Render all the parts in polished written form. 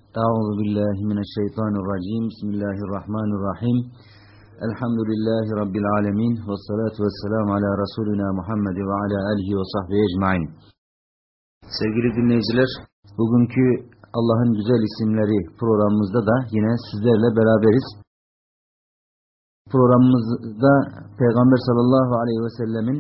Euzu billahi mineşşeytanirracim. Bismillahirrahmanirrahim. Elhamdülillahi rabbil alamin ve salatu vesselam ala Resulina Muhammed ve ala alihi ve sahbihi ecmaîn. Sevgili dinleyiciler, bugünkü Allah'ın güzel isimleri programımızda da yine sizlerle beraberiz. Programımızda Peygamber sallallahu aleyhi ve sellemin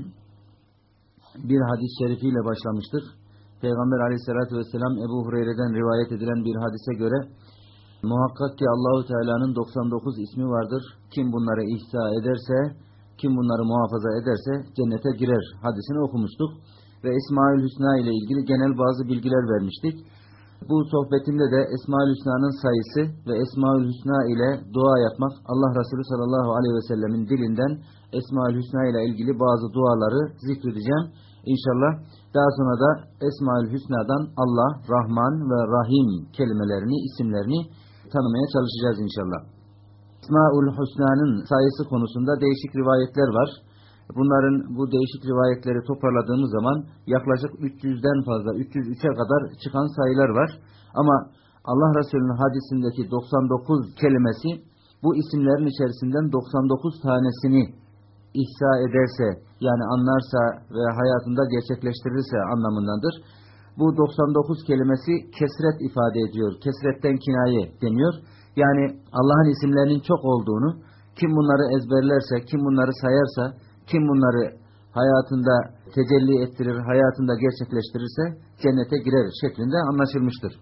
bir hadis-i şerifiyle başlamıştır. Peygamber aleyhissalatü vesselam Ebu Hureyre'den rivayet edilen bir hadise göre muhakkak ki Allahu Teala'nın 99 ismi vardır. Kim bunları ihsa ederse, kim bunları muhafaza ederse cennete girer hadisini okumuştuk. Ve Esmaül Hüsna ile ilgili genel bazı bilgiler vermiştik. Bu sohbetimde de Esmaül Hüsna'nın sayısı ve Esmaül Hüsna ile dua yapmak, Allah Resulü sallallahu aleyhi ve sellemin dilinden Esmaül Hüsna ile ilgili bazı duaları zikredeceğim. İnşallah daha sonra da Esmaül Hüsna'dan Allah, Rahman ve Rahim kelimelerini, isimlerini tanımaya çalışacağız inşallah. Esmaül Hüsna'nın sayısı konusunda değişik rivayetler var. Bunların bu değişik rivayetleri toparladığımız zaman yaklaşık 300'den fazla, 303'e kadar çıkan sayılar var. Ama Allah Resulü'nün hadisindeki 99 kelimesi bu isimlerin içerisinden 99 tanesini ihsa ederse, yani anlarsa ve hayatında gerçekleştirirse anlamındadır. Bu 99 kelimesi kesret ifade ediyor. Kesretten kinaye deniyor. Yani Allah'ın isimlerinin çok olduğunu, kim bunları ezberlerse, kim bunları sayarsa, kim bunları hayatında tecelli ettirir, hayatında gerçekleştirirse cennete girer şeklinde anlaşılmıştır.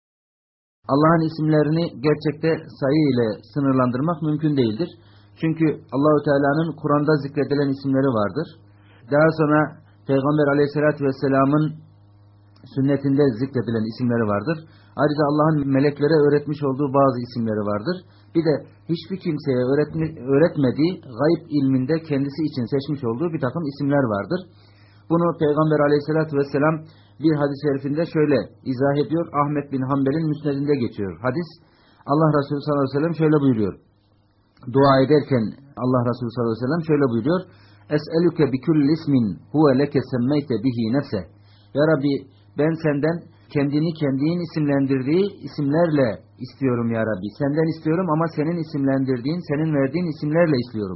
Allah'ın isimlerini gerçekte sayı ile sınırlandırmak mümkün değildir. Çünkü Allahu Teala'nın Kur'an'da zikredilen isimleri vardır. Daha sonra Peygamber Aleyhisselatü Vesselam'ın sünnetinde zikredilen isimleri vardır. Ayrıca Allah'ın meleklere öğretmiş olduğu bazı isimleri vardır. Bir de hiçbir kimseye öğretmediği gayb ilminde kendisi için seçmiş olduğu bir takım isimler vardır. Bunu Peygamber Aleyhisselatü Vesselam bir hadis-i şerifinde şöyle izah ediyor. Ahmet bin Hanbel'in müsnedinde geçiyor hadis. Allah Resulü sallallahu aleyhi ve sellem şöyle buyuruyor. Dua ederken Allah Resulü sallallahu aleyhi ve sellem şöyle buyuruyor. Es'elüke bikulli ismin huve leke semmeyte bihi nefse. Ya Rabbi, ben senden kendini isimlendirdiği isimlerle istiyorum ya Rabbi. Senden istiyorum ama senin isimlendirdiğin, senin verdiğin isimlerle istiyorum.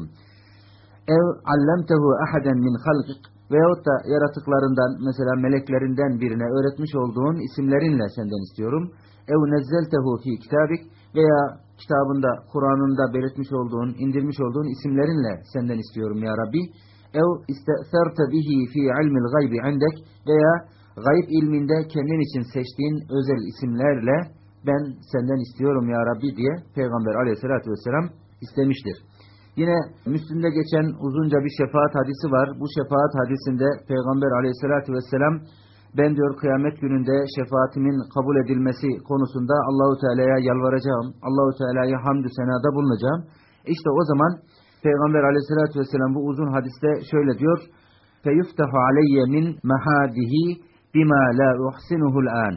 Ev allemtehu ahaden min halqik. Veyahut da yaratıklarından, mesela meleklerinden birine öğretmiş olduğun isimlerinle senden istiyorum. Ev nezzeltehu fi kitabik. Veya kitabında, Kur'an'ında belirtmiş olduğun, indirmiş olduğun isimlerinle senden istiyorum ya Rabbi. Ev iste'serte bihi fi ilmil gaybi indek. Veya gayb ilminde kendin için seçtiğin özel isimlerle ben senden istiyorum ya Rabbi diye Peygamber aleyhissalatü vesselam istemiştir. Yine Müslim'de geçen uzunca bir şefaat hadisi var. Bu şefaat hadisinde Peygamber aleyhissalatü vesselam ben diyor kıyamet gününde şefaatimin kabul edilmesi konusunda Allahu Teala'ya yalvaracağım. Allahu Teala'ya hamdü senada bulunacağım. İşte o zaman Peygamber aleyhissalatü vesselam bu uzun hadiste şöyle diyor. Feyuftahu aleyye min mahadihi bima la uhsinuhul an.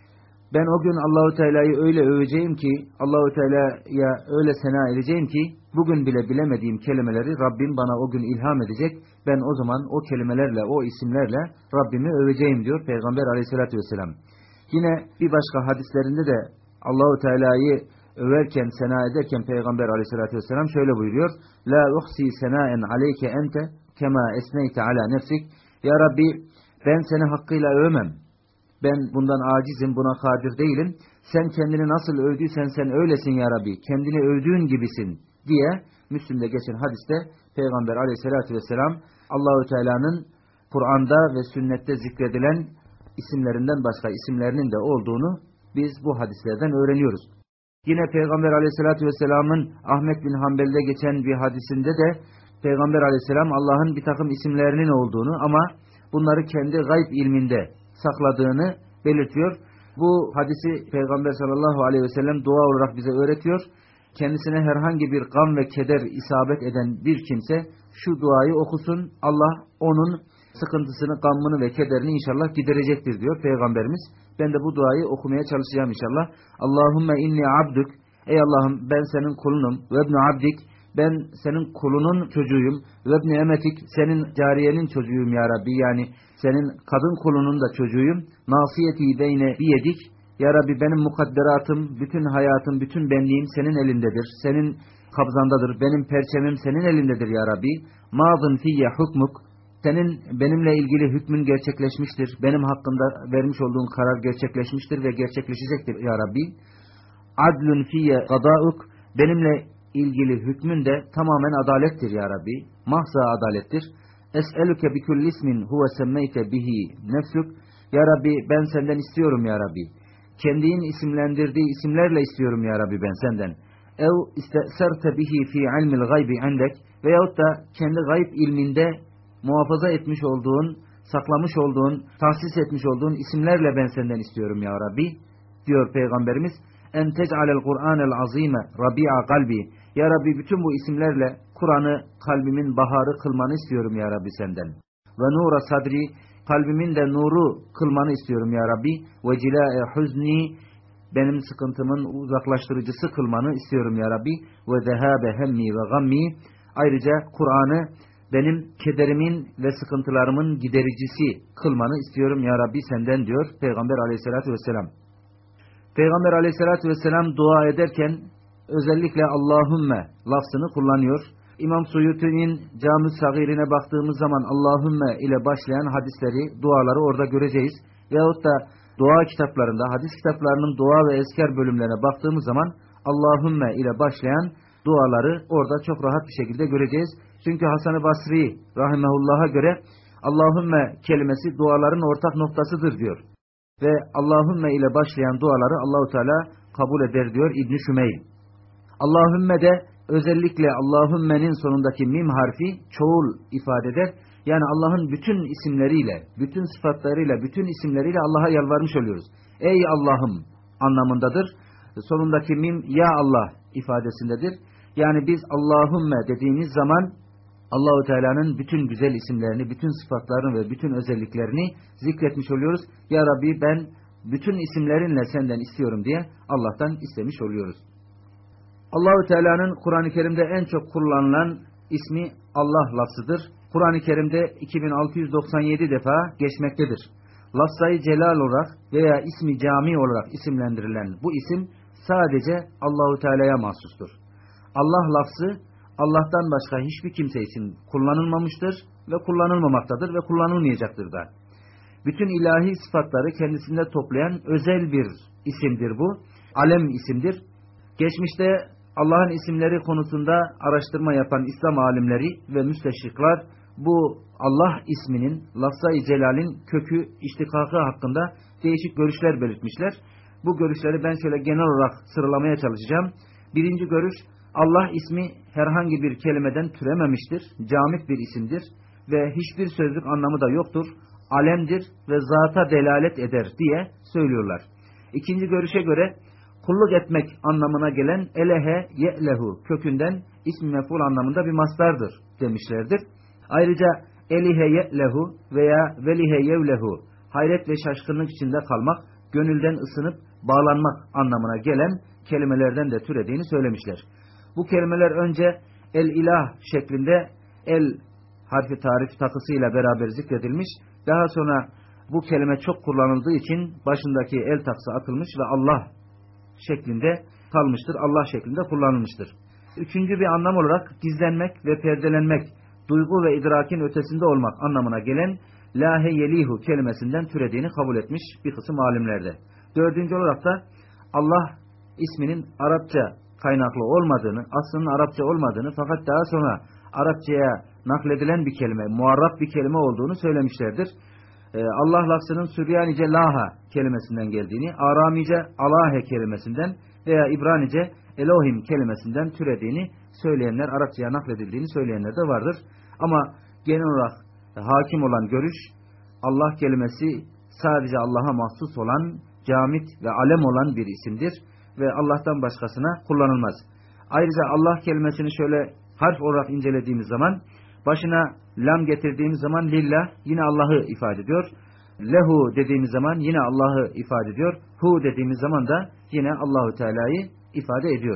Ben o gün Allahu Teala'yı öyle öveceğim ki, Allahu Teala'ya öyle sena edeceğim ki, bugün bile bilemediğim kelimeleri Rabbim bana o gün ilham edecek. Ben o zaman o kelimelerle, o isimlerle Rabbimi öveceğim diyor Peygamber Aleyhisselatü Vesselam. Yine bir başka hadislerinde de Allahu Teala'yı överken, sena ederken Peygamber Aleyhisselatü Vesselam şöyle buyuruyor. La uhsi senaen aleyke ente kema esneyte ala nefsik. Ya Rabbi, ben seni hakkıyla övmem. Ben bundan acizim, buna kadir değilim. Sen kendini nasıl övdüysen sen öylesin ya Rabbi. Kendini övdüğün gibisin diye Müslim'de geçen hadiste Peygamber aleyhissalatü vesselam Allahu Teala'nın Kur'an'da ve sünnette zikredilen isimlerinden başka isimlerinin de olduğunu biz bu hadislerden öğreniyoruz. Yine Peygamber aleyhissalatü vesselamın Ahmet bin Hanbel'de geçen bir hadisinde de Peygamber aleyhisselam Allah'ın bir takım isimlerinin olduğunu ama bunları kendi gayb ilminde sakladığını belirtiyor. Bu hadisi Peygamber sallallahu aleyhi ve sellem dua olarak bize öğretiyor. Kendisine herhangi bir gam ve keder isabet eden bir kimse şu duayı okusun. Allah onun sıkıntısını, gamını ve kederini inşallah giderecektir diyor Peygamberimiz. Ben de bu duayı okumaya çalışacağım inşallah. Allahümme inni abdük. Ey Allah'ım, ben senin kulunum. Ve ibn abdik. Ben senin kulunun çocuğuyum. Ve ibn emetik. Senin cariyenin çocuğuyum ya Rabbi. Yani senin kadın kulunun da çocuğuyum. Nasiyeti beyne biyedik. Ya Rabbi benim mukadderatım, bütün hayatım, bütün benliğim senin elindedir. Senin kabzandadır. Benim perçemim senin elindedir ya Rabbi. Mazın fiyye hukmuk. Senin benimle ilgili hükmün gerçekleşmiştir. Benim hakkımda vermiş olduğun karar gerçekleşmiştir ve gerçekleşecektir ya Rabbi. Adlun fiyye gadauk. Benimle ilgili hükmün de tamamen adalettir ya Rabbi. Mahza adalettir. Es'elüke bikulli ismin huve semmeyte bihi nefsük. Ya Rabbi ben senden istiyorum ya Rabbi. Kendin isimlendirdiği isimlerle istiyorum ya Rabbi ben senden. Ev iste'serte bihi fi ilmil gaybi endek. Veyahut da kendi gayb ilminde muhafaza etmiş olduğun, saklamış olduğun, tahsis etmiş olduğun isimlerle ben senden istiyorum ya Rabbi. Diyor Peygamberimiz. En tec'alel Kur'anel azime rabi'a kalbi. Ya Rabbi bütün bu isimlerle Kur'an'ı kalbimin baharı kılmanı istiyorum ya Rabbi senden. Ve nura sadri, kalbimin de nuru kılmanı istiyorum ya Rabbi. Ve cila'e huzni, benim sıkıntımın uzaklaştırıcısı kılmanı istiyorum ya Rabbi. Ve zehabe hemmi ve gammi, ayrıca Kur'an'ı benim kederimin ve sıkıntılarımın gidericisi kılmanı istiyorum ya Rabbi senden diyor Peygamber aleyhissalatü vesselam. Peygamber aleyhissalatü vesselam dua ederken özellikle Allahümme lafzını kullanıyor. İmam Suyuti'nin Cami-i Sagir'ine baktığımız zaman Allahümme ile başlayan hadisleri, duaları orada göreceğiz. Veyahut da dua kitaplarında, hadis kitaplarının dua ve ezkar bölümlerine baktığımız zaman Allahümme ile başlayan duaları orada çok rahat bir şekilde göreceğiz. Çünkü Hasan-ı Basri rahimehullah'a göre Allahümme kelimesi duaların ortak noktasıdır diyor. Ve Allahümme ile başlayan duaları Allahu Teala kabul eder diyor İbn-i Şümeyl. Allahümme de özellikle Allahümme'nin sonundaki mim harfi çoğul ifade eder. Yani Allah'ın bütün isimleriyle, bütün sıfatlarıyla, bütün isimleriyle Allah'a yalvarmış oluyoruz. Ey Allah'ım anlamındadır. Sonundaki mim ya Allah ifadesindedir. Yani biz Allahümme dediğimiz zaman Allahu Teala'nın bütün güzel isimlerini, bütün sıfatlarını ve bütün özelliklerini zikretmiş oluyoruz. Ya Rabbi ben bütün isimlerinle senden istiyorum diye Allah'tan istemiş oluyoruz. Allahu Teala'nın Kur'an-ı Kerim'de en çok kullanılan ismi Allah lafzıdır. Kur'an-ı Kerim'de 2697 defa geçmektedir. Lafzayı celal olarak veya ismi cami olarak isimlendirilen bu isim sadece Allahu Teala'ya mahsustur. Allah lafzı Allah'tan başka hiçbir kimse için kullanılmamıştır ve kullanılmamaktadır ve kullanılmayacaktır da. Bütün ilahi sıfatları kendisinde toplayan özel bir isimdir bu. Alem isimdir. Geçmişte Allah'ın isimleri konusunda araştırma yapan İslam alimleri ve müsteşrikler bu Allah isminin, lafzayı celalin kökü, iştikakı hakkında değişik görüşler belirtmişler. Bu görüşleri ben şöyle genel olarak sıralamaya çalışacağım. Birinci görüş, Allah ismi herhangi bir kelimeden türememiştir, camit bir isimdir ve hiçbir sözlük anlamı da yoktur, alemdir ve zata delalet eder diye söylüyorlar. İkinci görüşe göre kulluk etmek anlamına gelen elehe ye'lehu kökünden ismi mef'ul anlamında bir mastardır demişlerdir. Ayrıca elihe ye'lehu veya velihe yevlehu hayret ve şaşkınlık içinde kalmak, gönülden ısınıp bağlanmak anlamına gelen kelimelerden de türediğini söylemişler. Bu kelimeler önce el-ilah şeklinde el harfi tarif takısıyla beraber zikredilmiş. Daha sonra bu kelime çok kullanıldığı için başındaki el takısı atılmış ve Allah şeklinde kalmıştır. Allah şeklinde kullanılmıştır. Üçüncü bir anlam olarak gizlenmek ve perdelenmek, duygu ve idrakin ötesinde olmak anlamına gelen lahe yelihu kelimesinden türediğini kabul etmiş bir kısım alimlerde. Dördüncü olarak da Allah isminin Arapça kaynaklı olmadığını, aslının Arapça olmadığını fakat daha sonra Arapçaya nakledilen bir kelime, muarrab bir kelime olduğunu söylemişlerdir. Allah lafzının Süryanice laha kelimesinden geldiğini, Aramice alahe kelimesinden veya İbranice Elohim kelimesinden türediğini söyleyenler, Arapçaya nakledildiğini söyleyenler de vardır. Ama genel olarak hakim olan görüş, Allah kelimesi sadece Allah'a mahsus olan, camit ve alem olan bir isimdir ve Allah'tan başkasına kullanılmaz. Ayrıca Allah kelimesini şöyle harf olarak incelediğimiz zaman, başına lam getirdiğimiz zaman lillah yine Allah'ı ifade ediyor. Lehu dediğimiz zaman yine Allah'ı ifade ediyor. Hu dediğimiz zaman da yine Allahu Teala'yı ifade ediyor.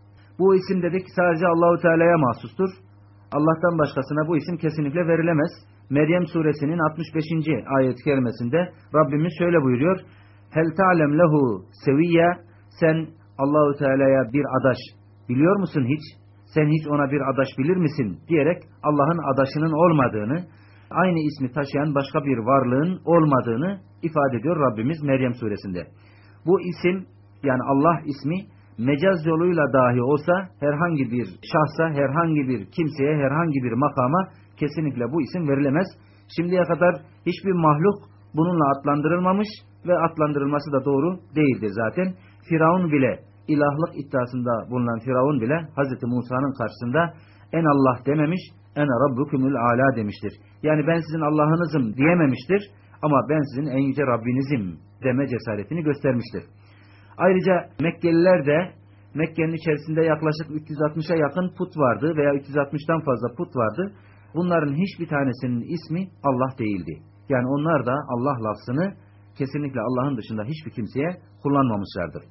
Bu isim dedik sadece Allahu Teala'ya mahsustur. Allah'tan başkasına bu isim kesinlikle verilemez. Meryem suresinin 65. ayet-i kerimesinde Rabbimiz şöyle buyuruyor. Hel ta'lem lehu seviyya, sen Allahu Teala'ya bir adaş biliyor musun hiç? Sen hiç ona bir adaş bilir misin? Diyerek Allah'ın adaşının olmadığını, aynı ismi taşıyan başka bir varlığın olmadığını ifade ediyor Rabbimiz Meryem suresinde. Bu isim, yani Allah ismi mecaz yoluyla dahi olsa herhangi bir şahsa, herhangi bir kimseye, herhangi bir makama kesinlikle bu isim verilemez. Şimdiye kadar hiçbir mahluk bununla adlandırılmamış ve adlandırılması da doğru değildir zaten. Firavun bile, ilahlık iddiasında bulunan Firavun bile Hz. Musa'nın karşısında en Allah dememiş, ene rabbukumul ala demiştir. Yani ben sizin Allah'ınızım diyememiştir ama ben sizin en yüce Rabbinizim deme cesaretini göstermiştir. Ayrıca Mekkeliler de, Mekke'nin içerisinde yaklaşık 360'a yakın put vardı veya 360'tan fazla put vardı. Bunların hiçbir tanesinin ismi Allah değildi. Yani onlar da Allah lafzını kesinlikle Allah'ın dışında hiçbir kimseye kullanmamışlardır.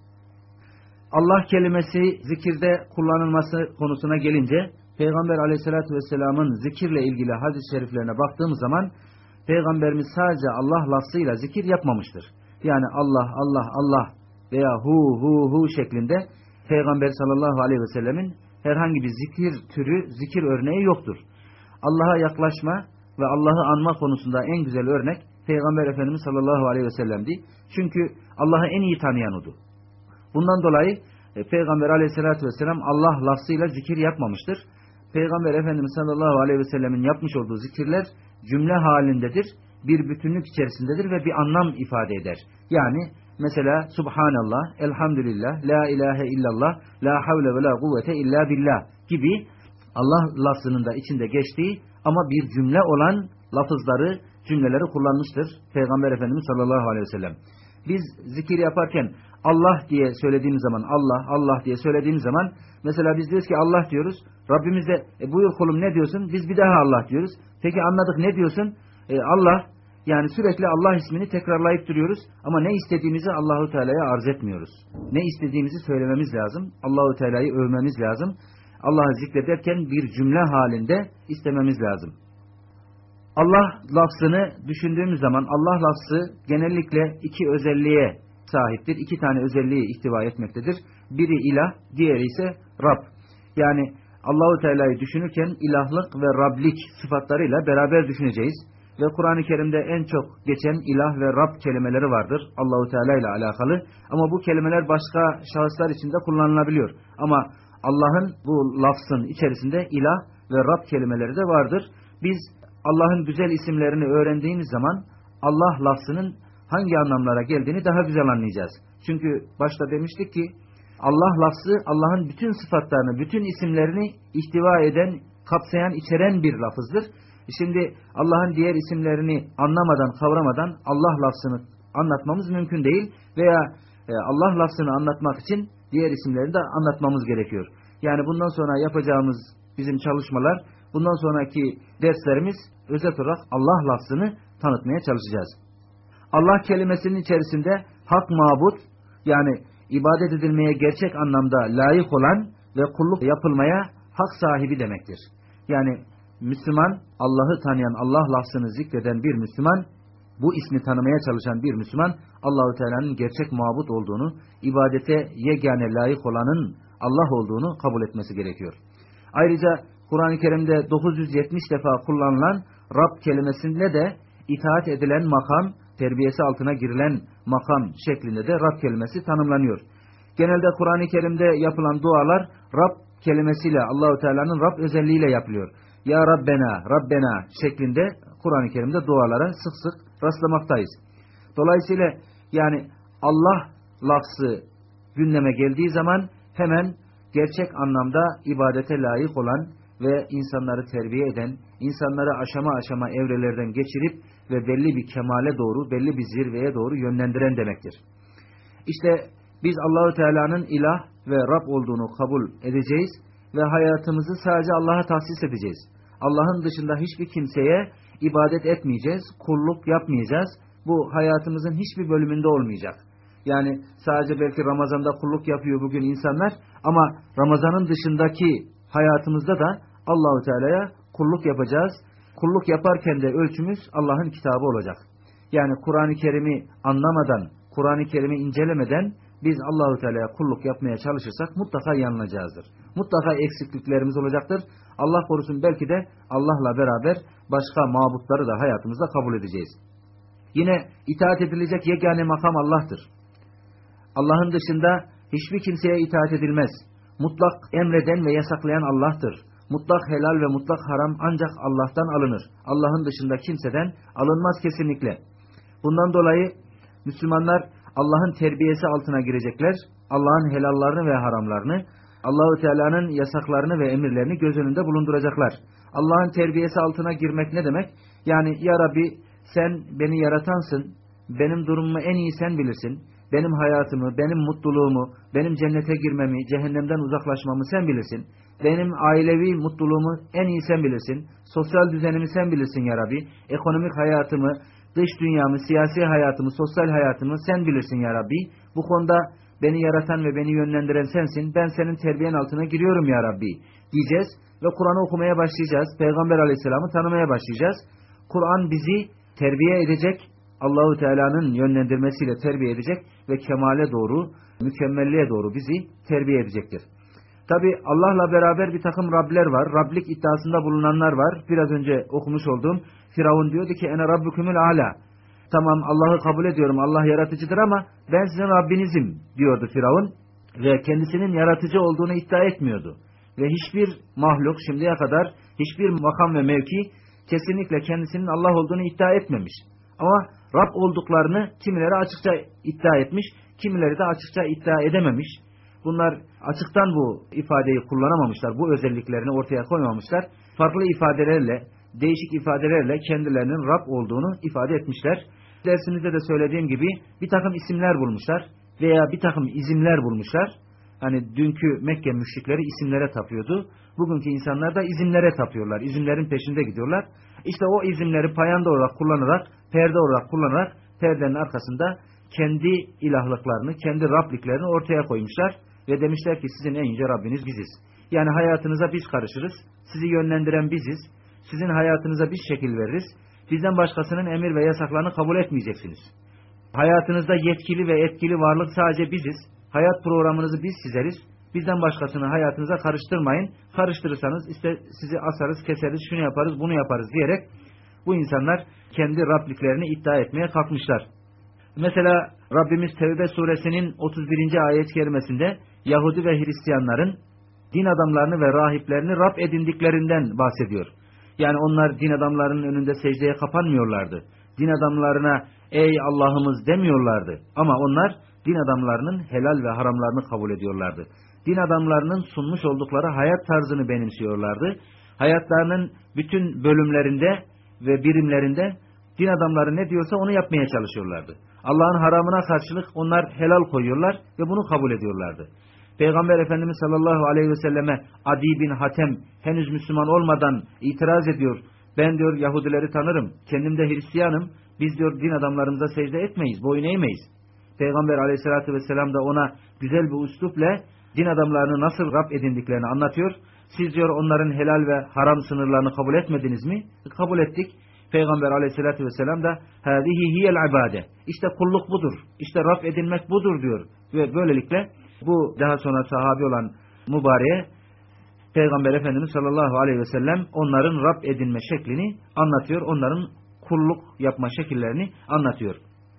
Allah kelimesi zikirde kullanılması konusuna gelince, Peygamber Aleyhisselatü Vesselam'ın zikirle ilgili hadis-i şeriflerine baktığımız zaman, Peygamberimiz sadece Allah lafzıyla zikir yapmamıştır. Yani Allah, Allah, Allah veya hu şeklinde Peygamber sallallahu aleyhi ve sellemin herhangi bir zikir türü, zikir örneği yoktur. Allah'a yaklaşma ve Allah'ı anma konusunda en güzel örnek Peygamber Efendimiz sallallahu aleyhi ve sellem'di. Çünkü Allah'ı en iyi tanıyan odu. Bundan dolayı Peygamber aleyhissalatü vesselam Allah lafzıyla zikir yapmamıştır. Peygamber Efendimiz sallallahu aleyhi ve sellemin yapmış olduğu zikirler cümle halindedir, bir bütünlük içerisindedir ve bir anlam ifade eder. Yani mesela Subhanallah, Elhamdülillah, La ilahe illallah, La havle ve la kuvvete illa billah gibi Allah lafzının da içinde geçtiği ama bir cümle olan lafızları, cümleleri kullanmıştır Peygamber Efendimiz sallallahu aleyhi ve sellem. Biz zikir yaparken Allah diye söylediğimiz zaman, Allah, Allah diye söylediğimiz zaman, mesela biz diyoruz ki Allah diyoruz, Rabbimiz de buyur kulum ne diyorsun? Biz bir daha Allah diyoruz. Peki anladık, ne diyorsun? Allah, yani sürekli Allah ismini tekrarlayıp duruyoruz ama ne istediğimizi Allahu Teala'ya arz etmiyoruz. Ne istediğimizi söylememiz lazım, Allahu Teala'yı övmemiz lazım. Allah'ı zikrederken bir cümle halinde istememiz lazım. Allah lafzını düşündüğümüz zaman Allah lafzı genellikle iki özelliğe sahiptir. İki tane özelliği ihtiva etmektedir. Biri ilah, diğeri ise Rab. Yani Allahu Teala'yı düşünürken ilahlık ve Rablik sıfatlarıyla beraber düşüneceğiz. Ve Kur'an-ı Kerim'de en çok geçen ilah ve Rab kelimeleri vardır Allahu Teala ile alakalı. Ama bu kelimeler başka şahıslar için de kullanılabiliyor. Ama Allah'ın bu lafzın içerisinde ilah ve Rab kelimeleri de vardır. Biz Allah'ın güzel isimlerini öğrendiğimiz zaman Allah lafzının hangi anlamlara geldiğini daha güzel anlayacağız. Çünkü başta demiştik ki Allah lafzı Allah'ın bütün sıfatlarını, bütün isimlerini ihtiva eden, kapsayan, içeren bir lafızdır. Şimdi Allah'ın diğer isimlerini anlamadan, kavramadan Allah lafzını anlatmamız mümkün değil veya Allah lafzını anlatmak için diğer isimlerini de anlatmamız gerekiyor. Yani bundan sonra yapacağımız bizim çalışmalar, bundan sonraki derslerimiz özet olarak Allah lafzını tanıtmaya çalışacağız. Allah kelimesinin içerisinde hak mabut, yani ibadet edilmeye gerçek anlamda layık olan ve kulluk yapılmaya hak sahibi demektir. Yani Müslüman, Allah'ı tanıyan, Allah lafzını zikreden bir Müslüman, bu ismi tanımaya çalışan bir Müslüman, Allahu Teala'nın gerçek mabut olduğunu, ibadete yegane layık olanın Allah olduğunu kabul etmesi gerekiyor. Ayrıca Kur'an-ı Kerim'de 970 defa kullanılan Rab kelimesinde de itaat edilen makam, terbiyesi altına girilen makam şeklinde de Rab kelimesi tanımlanıyor. Genelde Kur'an-ı Kerim'de yapılan dualar Rab kelimesiyle, Allahu Teala'nın Rab özelliğiyle yapılıyor. Ya Rabbena, Rabbena şeklinde Kur'an-ı Kerim'de dualara sık sık rastlamaktayız. Dolayısıyla yani Allah lafzı gündeme geldiği zaman hemen gerçek anlamda ibadete layık olan ve insanları terbiye eden, insanları aşama aşama evrelerden geçirip ve belli bir kemale doğru, belli bir zirveye doğru yönlendiren demektir. İşte biz Allahu Teala'nın ilah ve Rab olduğunu kabul edeceğiz ve hayatımızı sadece Allah'a tahsis edeceğiz. Allah'ın dışında hiçbir kimseye ibadet etmeyeceğiz, kulluk yapmayacağız. Bu hayatımızın hiçbir bölümünde olmayacak. Yani sadece belki Ramazan'da kulluk yapıyor bugün insanlar ama Ramazan'ın dışındaki hayatımızda da Allahu Teala'ya kulluk yapacağız. Kulluk yaparken de ölçümüz Allah'ın kitabı olacak. Yani Kur'an-ı Kerim'i anlamadan, Kur'an-ı Kerim'i incelemeden biz Allahu Teala'ya kulluk yapmaya çalışırsak mutlaka yanılacağızdır. Mutlaka eksikliklerimiz olacaktır. Allah korusun, belki de Allah'la beraber başka mabutları da hayatımızda kabul edeceğiz. Yine itaat edilecek yegane makam Allah'tır. Allah'ın dışında hiçbir kimseye itaat edilmez. Mutlak emreden ve yasaklayan Allah'tır. Mutlak helal ve mutlak haram ancak Allah'tan alınır. Allah'ın dışında kimseden alınmaz kesinlikle. Bundan dolayı Müslümanlar Allah'ın terbiyesi altına girecekler. Allah'ın helallarını ve haramlarını, Allahu Teala'nın yasaklarını ve emirlerini göz önünde bulunduracaklar. Allah'ın terbiyesi altına girmek ne demek? Yani ya Rabbi, sen beni yaratansın, benim durumumu en iyi sen bilirsin. Benim hayatımı, benim mutluluğumu, benim cennete girmemi, cehennemden uzaklaşmamı sen bilirsin. Benim ailevi mutluluğumu en iyi sen bilirsin. Sosyal düzenimi sen bilirsin ya Rabbi. Ekonomik hayatımı, dış dünyamı, siyasi hayatımı, sosyal hayatımı sen bilirsin ya Rabbi. Bu konuda beni yaratan ve beni yönlendiren sensin. Ben senin terbiyen altına giriyorum ya Rabbi diyeceğiz ve Kur'an'ı okumaya başlayacağız. Peygamber Aleyhisselam'ı tanımaya başlayacağız. Kur'an bizi terbiye edecek, Allahu Teala'nın yönlendirmesiyle terbiye edecek ve kemale doğru, mükemmelliğe doğru bizi terbiye edecektir. Tabi Allah'la beraber bir takım Rabler var. Rablik iddiasında bulunanlar var. Biraz önce okumuş olduğum Firavun diyordu ki ene rabbukumul ala. Tamam, Allah'ı kabul ediyorum, Allah yaratıcıdır ama ben sizin Rabbinizim diyordu Firavun ve kendisinin yaratıcı olduğunu iddia etmiyordu. Ve hiçbir mahluk şimdiye kadar, hiçbir makam ve mevki kesinlikle kendisinin Allah olduğunu iddia etmemiş. Ama Rab olduklarını kimileri açıkça iddia etmiş, kimileri de açıkça iddia edememiş. Bunlar açıktan bu ifadeyi kullanamamışlar, bu özelliklerini ortaya koymamışlar. Farklı ifadelerle, değişik ifadelerle kendilerinin Rab olduğunu ifade etmişler. Dersimizde de söylediğim gibi bir takım isimler bulmuşlar veya bir takım izimler bulmuşlar. Hani dünkü Mekke müşrikleri isimlere tapıyordu. Bugünkü insanlar da izimlere tapıyorlar. İzimlerin peşinde gidiyorlar. İşte o izimleri payanda olarak kullanarak, perde olarak kullanarak perdenin arkasında kendi ilahlıklarını, kendi Rabliklerini ortaya koymuşlar. Ve demişler ki sizin en yüce Rabbiniz biziz. Yani hayatınıza biz karışırız, sizi yönlendiren biziz, sizin hayatınıza biz şekil veririz, bizden başkasının emir ve yasaklarını kabul etmeyeceksiniz. Hayatınızda yetkili ve etkili varlık sadece biziz, hayat programınızı biz çizeriz, bizden başkasını hayatınıza karıştırmayın, karıştırırsanız işte sizi asarız, keseriz, şunu yaparız, bunu yaparız diyerek bu insanlar kendi Rabliklerini iddia etmeye kalkmışlar. Mesela Rabbimiz Tevbe suresinin 31. ayet-i kerimesinde Yahudi ve Hristiyanların din adamlarını ve rahiplerini Rab edindiklerinden bahsediyor. Yani onlar din adamlarının önünde secdeye kapanmıyorlardı. Din adamlarına ey Allah'ımız demiyorlardı. Ama onlar din adamlarının helal ve haramlarını kabul ediyorlardı. Din adamlarının sunmuş oldukları hayat tarzını benimsiyorlardı. Hayatlarının bütün bölümlerinde ve birimlerinde din adamları ne diyorsa onu yapmaya çalışıyorlardı. Allah'ın haramına karşılık onlar helal koyuyorlar ve bunu kabul ediyorlardı. Peygamber Efendimiz sallallahu aleyhi ve selleme Adi bin Hatem henüz Müslüman olmadan itiraz ediyor. Ben diyor Yahudileri tanırım, kendim de Hristiyanım, biz diyor din adamlarımıza secde etmeyiz, boyun eğmeyiz. Peygamber aleyhissalatü vesselam da ona güzel bir üslupla din adamlarını nasıl Rab edindiklerini anlatıyor. Siz diyor onların helal ve haram sınırlarını kabul etmediniz mi? Kabul ettik. Peygamber aleyhissalatü vesselam da hâzihi hiyel ibâde. İşte kulluk budur. İşte Rab edinmek budur diyor. Ve böylelikle bu daha sonra sahabi olan mübareğe Peygamber Efendimiz sallallahu aleyhi ve sellem onların Rab edinme şeklini anlatıyor. Onların kulluk yapma şekillerini anlatıyor.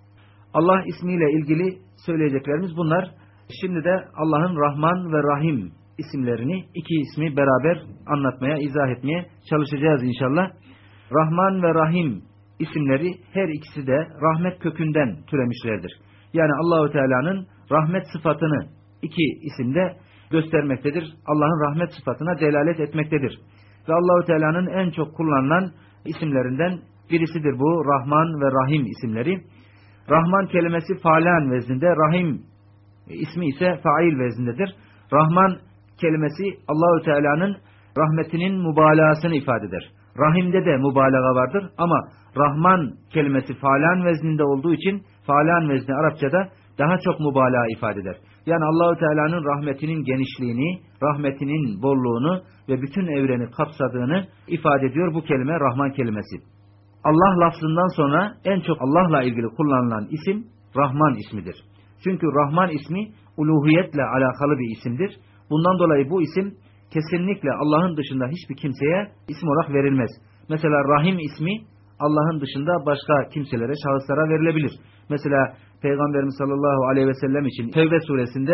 Allah ismiyle ilgili söyleyeceklerimiz bunlar. Şimdi de Allah'ın Rahman ve Rahim isimlerini, iki ismi beraber anlatmaya, izah etmeye çalışacağız inşallah. Rahman ve Rahim isimleri her ikisi de rahmet kökünden türemişlerdir. Yani Allahu Teala'nın rahmet sıfatını iki isimde göstermektedir. Allah'ın rahmet sıfatına delalet etmektedir. Ve Allahu Teala'nın en çok kullanılan isimlerinden birisidir bu Rahman ve Rahim isimleri. Rahman kelimesi faalan vezninde, Rahim ismi ise fail veznindedir. Rahman kelimesi Allahu Teala'nın rahmetinin mübalağasını ifade eder. Rahim'de de mübalağa vardır ama Rahman kelimesi faalan vezninde olduğu için faalan vezni Arapçada daha çok mübalağa ifade eder. Yani Allahu Teala'nın rahmetinin genişliğini, rahmetinin bolluğunu ve bütün evreni kapsadığını ifade ediyor bu kelime Rahman kelimesi. Allah lafzından sonra en çok Allah'la ilgili kullanılan isim Rahman ismidir. Çünkü Rahman ismi uluhiyetle alakalı bir isimdir. Bundan dolayı bu isim kesinlikle Allah'ın dışında hiçbir kimseye isim olarak verilmez. Mesela Rahim ismi Allah'ın dışında başka kimselere, şahıslara verilebilir. Mesela Peygamberimiz sallallahu aleyhi ve sellem için Tevbe suresinde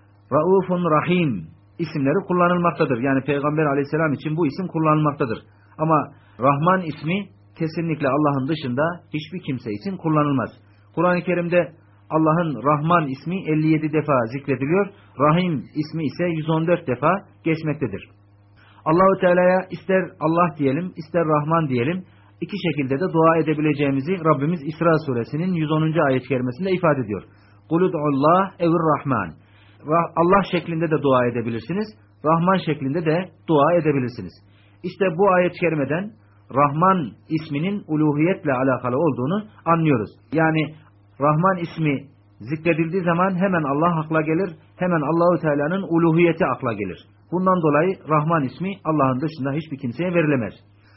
Raufun Rahim isimleri kullanılmaktadır. Yani Peygamber aleyhisselam için bu isim kullanılmaktadır. Ama Rahman ismi kesinlikle Allah'ın dışında hiçbir kimse için kullanılmaz. Kur'an-ı Kerim'de Allah'ın Rahman ismi 57 defa zikrediliyor. Rahim ismi ise 114 defa geçmektedir. Allahu Teala'ya ister Allah diyelim, ister Rahman diyelim, iki şekilde de dua edebileceğimizi Rabbimiz İsra suresinin 110. ayet-i kerimesinde ifade ediyor. Kulud'ullah evir Rahman. Allah şeklinde de dua edebilirsiniz, Rahman şeklinde de dua edebilirsiniz. İşte bu ayet-i kerimeden Rahman isminin uluhiyetle alakalı olduğunu anlıyoruz. Yani Rahman ismi zikredildiği zaman hemen Allah akla gelir, hemen Allahu Teala'nın uluhiyeti akla gelir. Bundan dolayı Rahman ismi Allah'ın dışında hiçbir kimseye verilemez.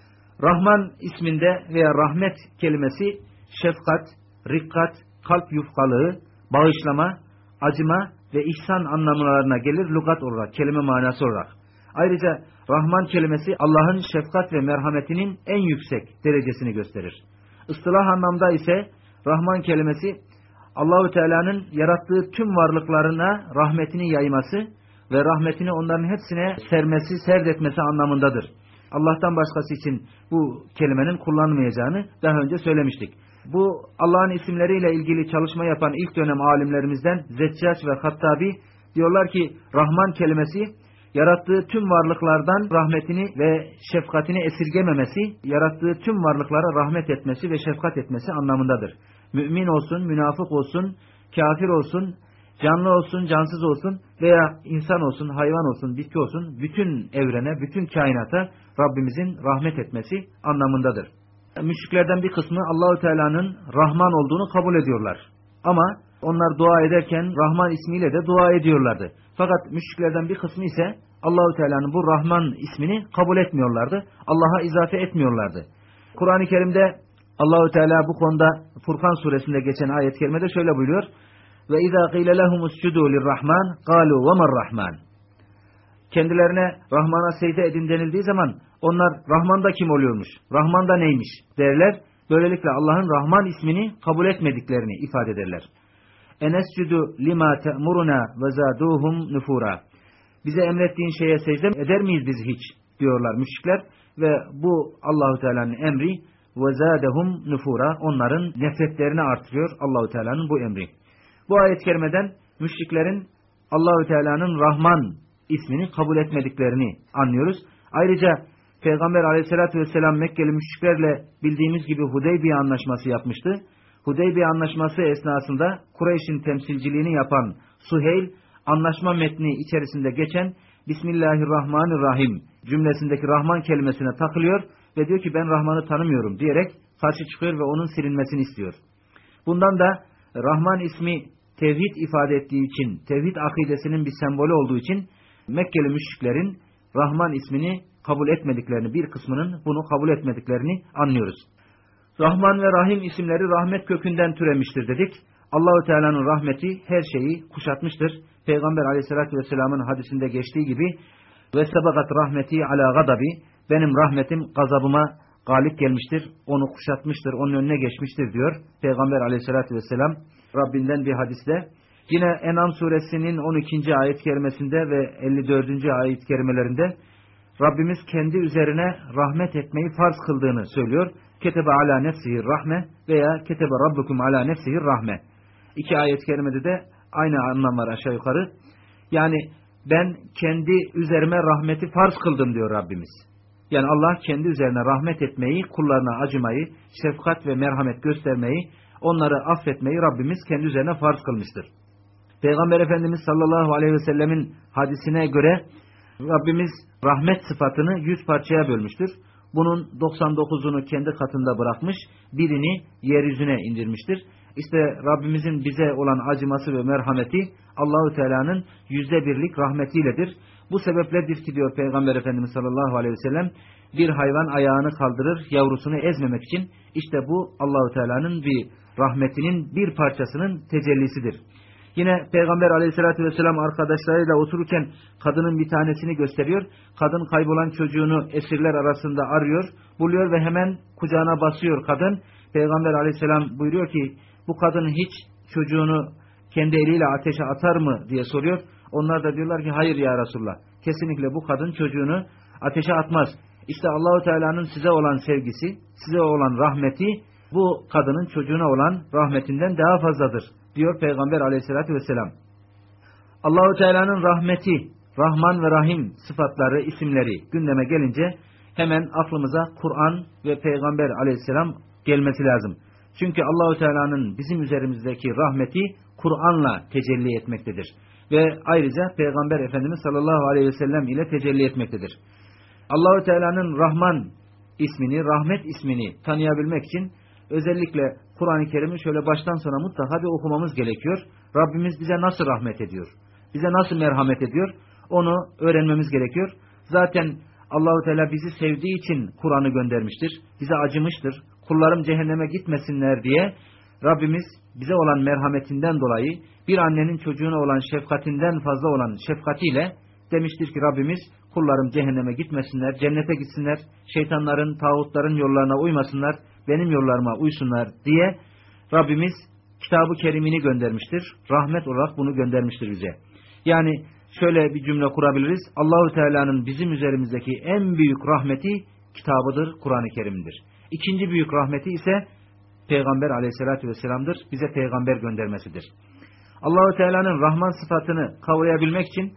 Rahman isminde veya rahmet kelimesi şefkat, rikkat, kalp yufkalığı, bağışlama, acıma ve ihsan anlamlarına gelir lügat olarak, kelime manası olarak. Ayrıca Rahman kelimesi Allah'ın şefkat ve merhametinin en yüksek derecesini gösterir. İstilah anlamda ise Rahman kelimesi Allahu Teala'nın yarattığı tüm varlıklarına rahmetini yayması ve rahmetini onların hepsine sermesi, serdetmesi anlamındadır. Allah'tan başkası için bu kelimenin kullanmayacağını daha önce söylemiştik. Bu Allah'ın isimleriyle ilgili çalışma yapan ilk dönem alimlerimizden Zeccac ve Hattabi diyorlar ki Rahman kelimesi yarattığı tüm varlıklardan rahmetini ve şefkatini esirgememesi, yarattığı tüm varlıklara rahmet etmesi ve şefkat etmesi anlamındadır. Mümin olsun, münafık olsun, kafir olsun, canlı olsun, cansız olsun veya insan olsun, hayvan olsun, bitki olsun, bütün evrene, bütün kainata Rabbimizin rahmet etmesi anlamındadır. Müşriklerden bir kısmı Allahu Teala'nın Rahman olduğunu kabul ediyorlar. Ama onlar dua ederken Rahman ismiyle de dua ediyorlardı. Fakat müşriklerden bir kısmı ise Allahu Teala'nın bu Rahman ismini kabul etmiyorlardı. Allah'a izafe etmiyorlardı. Kur'an-ı Kerim'de Allahu Teala bu konuda Furkan suresinde geçen ayet-i kerimede şöyle buyuruyor. Ve izâ qîle lehum uscudu lirrahman qâlu ve merrahman. Kendilerine Rahman'a secde edin denildiği zaman onlar Rahman da kim oluyormuş, Rahman da neymiş derler. Böylelikle Allah'ın Rahman ismini kabul etmediklerini ifade ederler. Enescudu lima te'muruna ve zâdûhum nufura. Bize emrettiğin şeye secde eder miyiz biz hiç diyorlar müşrikler ve bu Allahu Teala'nın emri ve zâdehum nufura, onların nefretlerini artırıyor Allahu Teala'nın bu emri. Bu ayet-i kerimeden müşriklerin Allahu Teala'nın Rahman ismini kabul etmediklerini anlıyoruz. Ayrıca Peygamber Aleyhisselatü Vesselam Mekkeli müşriklerle bildiğimiz gibi Hudeybiye anlaşması yapmıştı. Hudeybiye anlaşması esnasında Kureyş'in temsilciliğini yapan Suheyl, anlaşma metni içerisinde geçen Bismillahirrahmanirrahim cümlesindeki Rahman kelimesine takılıyor ve diyor ki ben Rahman'ı tanımıyorum diyerek karşı çıkıyor ve onun silinmesini istiyor. Bundan da Rahman ismi tevhid ifade ettiği için, tevhid akidesinin bir sembolü olduğu için Mekkeli müşriklerin Rahman ismini kabul etmediklerini, bir kısmının bunu kabul etmediklerini anlıyoruz. Rahman ve Rahim isimleri rahmet kökünden türemiştir dedik. Allahu Teala'nın rahmeti her şeyi kuşatmıştır. Peygamber Aleyhisselatü Vesselam'ın hadisinde geçtiği gibi ve sebagat rahmeti ala gadabi, benim rahmetim gazabıma galip gelmiştir, onu kuşatmıştır, onun önüne geçmiştir diyor Peygamber Aleyhisselatü Vesselam Rabbinden bir hadiste. Yine En'am suresinin 12. ayet-i kerimesinde ve 54. ayet-i kerimelerinde Rabbimiz kendi üzerine rahmet etmeyi farz kıldığını söylüyor. Ketebe ala nefsihi rahme veya ketebe rabbukum ala nefsihi rahme. İki ayet-i kerimede de aynı anlam var aşağı yukarı. Yani ben kendi üzerime rahmeti farz kıldım diyor Rabbimiz. Yani Allah kendi üzerine rahmet etmeyi, kullarına acımayı, şefkat ve merhamet göstermeyi, onları affetmeyi Rabbimiz kendi üzerine farz kılmıştır. Peygamber Efendimiz sallallahu aleyhi ve sellemin hadisine göre Rabbimiz rahmet sıfatını 100 parçaya bölmüştür. Bunun 99'unu kendi katında bırakmış, birini yeryüzüne indirmiştir. İşte Rabbimizin bize olan acıması ve merhameti Allahu Teala'nın %1'lik rahmetiyledir. Bu sebepledir ki diyor Peygamber Efendimiz sallallahu aleyhi ve sellem, bir hayvan ayağını kaldırır yavrusunu ezmemek için. İşte bu Allahu Teala'nın bir rahmetinin bir parçasının tecellisidir. Yine Peygamber aleyhissalatü vesselam arkadaşlarıyla otururken kadının bir tanesini gösteriyor. Kadın kaybolan çocuğunu esirler arasında arıyor, buluyor ve hemen kucağına basıyor kadın. Peygamber aleyhisselam buyuruyor ki bu kadın hiç çocuğunu kendi eliyle ateşe atar mı diye soruyor. Onlar da diyorlar ki hayır ya Resulullah. Kesinlikle bu kadın çocuğunu ateşe atmaz. İşte Allahu Teala'nın size olan sevgisi, size olan rahmeti bu kadının çocuğuna olan rahmetinden daha fazladır diyor Peygamber aleyhissalatü vesselam. Allahu Teala'nın rahmeti, Rahman ve Rahim sıfatları, isimleri gündeme gelince hemen aklımıza Kur'an ve Peygamber aleyhisselam gelmesi lazım. Çünkü Allahu Teala'nın bizim üzerimizdeki rahmeti Kur'an'la tecelli etmektedir. Ve ayrıca Peygamber Efendimiz sallallahu aleyhi ve sellem ile tecelli etmektedir. Allahu Teala'nın Rahman ismini, Rahmet ismini tanıyabilmek için özellikle Kur'an-ı Kerim'i şöyle baştan sona mutlaka bir okumamız gerekiyor. Rabbimiz bize nasıl rahmet ediyor? Bize nasıl merhamet ediyor? Onu öğrenmemiz gerekiyor. Zaten Allahu Teala bizi sevdiği için Kur'an'ı göndermiştir. Bize acımıştır. Kullarım cehenneme gitmesinler diye Rabbimiz bize olan merhametinden dolayı bir annenin çocuğuna olan şefkatinden fazla olan şefkatiyle demiştir ki Rabbimiz kullarım cehenneme gitmesinler, cennete gitsinler, şeytanların, tağutların yollarına uymasınlar, benim yollarıma uysunlar diye Rabbimiz Kitab-ı Kerim'ini göndermiştir. Rahmet olarak bunu göndermiştir bize. Yani şöyle bir cümle kurabiliriz. Allahu Teala'nın bizim üzerimizdeki en büyük rahmeti kitabıdır, Kur'an-ı Kerim'dir. İkinci büyük rahmeti ise Peygamber aleyhissalatü vesselam'dır. Bize peygamber göndermesidir. Allahu Teala'nın Rahman sıfatını kavrayabilmek için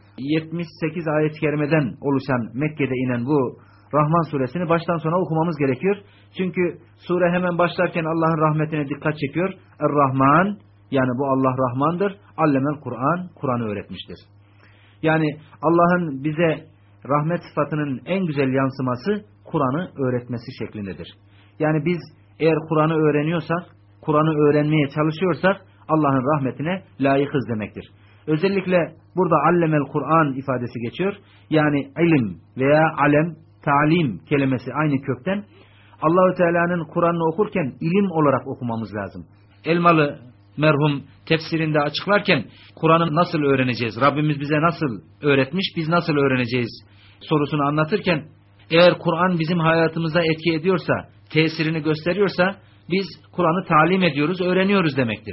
78 ayet-i kerimeden oluşan Mekke'de inen bu Rahman suresini baştan sona okumamız gerekiyor. Çünkü sure hemen başlarken Allah'ın rahmetine dikkat çekiyor. Er-Rahman, yani bu Allah Rahmandır. Allemel Kur'an, Kur'an'ı öğretmiştir. Yani Allah'ın bize rahmet sıfatının en güzel yansıması Kur'an'ı öğretmesi şeklindedir. Yani biz eğer Kur'an'ı öğreniyorsak, Kur'an'ı öğrenmeye çalışıyorsak Allah'ın rahmetine layıkız demektir. Özellikle burada allemel Kur'an ifadesi geçiyor. Yani ilim veya alem, talim kelimesi aynı kökten. Allahu Teala'nın Kur'an'ını okurken ilim olarak okumamız lazım. Elmalı merhum tefsirinde açıklarken Kur'an'ı nasıl öğreneceğiz? Rabbimiz bize nasıl öğretmiş, biz nasıl öğreneceğiz sorusunu anlatırken eğer Kur'an bizim hayatımıza etki ediyorsa, tesirini gösteriyorsa biz Kur'an'ı talim ediyoruz, öğreniyoruz demektir.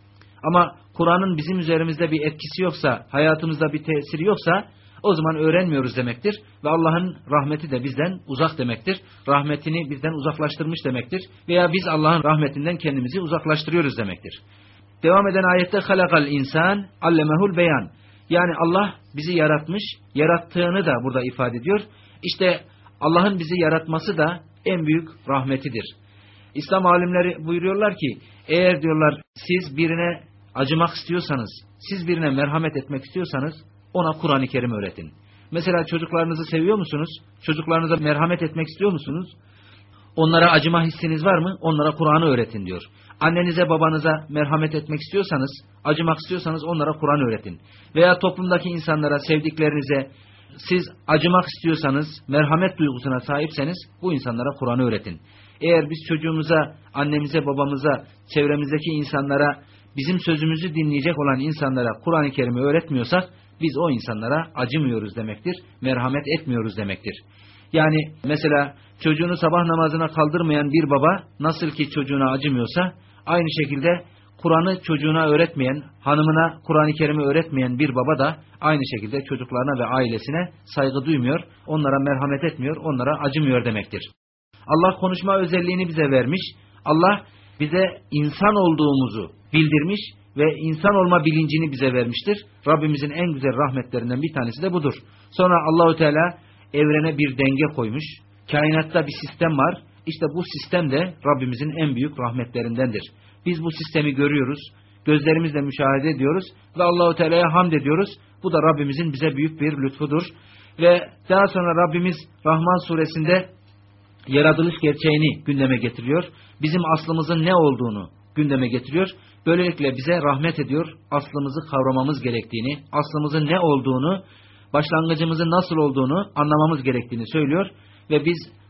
Ama Kur'an'ın bizim üzerimizde bir etkisi yoksa, hayatımızda bir tesiri yoksa o zaman öğrenmiyoruz demektir. Ve Allah'ın rahmeti de bizden uzak demektir. Rahmetini bizden uzaklaştırmış demektir. Veya biz Allah'ın rahmetinden kendimizi uzaklaştırıyoruz demektir. Devam eden ayette halakal insan allemehul beyan. Yani Allah bizi yaratmış, yarattığını da burada ifade ediyor. İşte Allah'ın bizi yaratması da en büyük rahmetidir. İslam alimleri buyuruyorlar ki eğer diyorlar siz birine acımak istiyorsanız, siz birine merhamet etmek istiyorsanız ona Kur'an-ı Kerim öğretin. Mesela çocuklarınızı seviyor musunuz? Çocuklarınıza merhamet etmek istiyor musunuz? Onlara acıma hissiniz var mı? Onlara Kur'an'ı öğretin diyor. Annenize babanıza merhamet etmek istiyorsanız, acımak istiyorsanız onlara Kur'an öğretin. Veya toplumdaki insanlara, sevdiklerinize siz acımak istiyorsanız, merhamet duygusuna sahipseniz bu insanlara Kur'an'ı öğretin. Eğer biz çocuğumuza, annemize, babamıza, çevremizdeki insanlara, bizim sözümüzü dinleyecek olan insanlara Kur'an-ı Kerim'i öğretmiyorsak biz o insanlara acımıyoruz demektir, merhamet etmiyoruz demektir. Yani mesela çocuğunu sabah namazına kaldırmayan bir baba nasıl ki çocuğuna acımıyorsa aynı şekilde Kur'an'ı çocuğuna öğretmeyen, hanımına Kur'an-ı Kerim'i öğretmeyen bir baba da aynı şekilde çocuklarına ve ailesine saygı duymuyor, onlara merhamet etmiyor, onlara acımıyor demektir. Allah konuşma özelliğini bize vermiş, Allah bize insan olduğumuzu bildirmiş ve insan olma bilincini bize vermiştir. Rabbimizin en güzel rahmetlerinden bir tanesi de budur. Sonra Allahu Teala evrene bir denge koymuş, kainatta bir sistem var, işte bu sistem de Rabbimizin en büyük rahmetlerindendir. Biz bu sistemi görüyoruz, gözlerimizle müşahede ediyoruz ve Allahu Teala'ya hamd ediyoruz. Bu da Rabbimizin bize büyük bir lütfudur. Ve daha sonra Rabbimiz Rahman suresinde yaratılış gerçeğini gündeme getiriyor. Bizim aslımızın ne olduğunu gündeme getiriyor. Böylelikle bize rahmet ediyor. Aslımızı kavramamız gerektiğini, aslımızın ne olduğunu, başlangıcımızın nasıl olduğunu anlamamız gerektiğini söylüyor. Ve biz